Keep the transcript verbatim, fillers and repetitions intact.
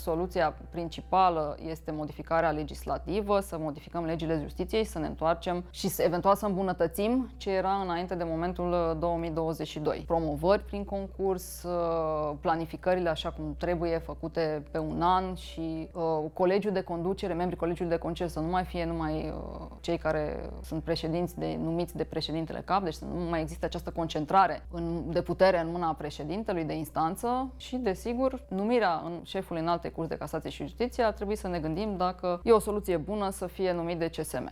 soluția principală este modificarea legislativă, să modificăm legile justiției, să ne întoarcem și să, eventual să îmbunătățim ce era înainte de momentul două mii douăzeci și doi. Promovări prin concurs, planificările așa cum trebuie făcute pe un an și uh, colegiul de conducere, membrii colegiului de conducere să nu mai fie numai uh, cei care sunt președinți de, numiți de președintele C A P, deci să nu mai există această concentrare în, de putere în mâna președintelui de instanță și, desigur, numirea în șeful Înaltei Curți de Casație și Justiție ar trebui să ne gândim dacă e o soluție bună să fie numit de C S M.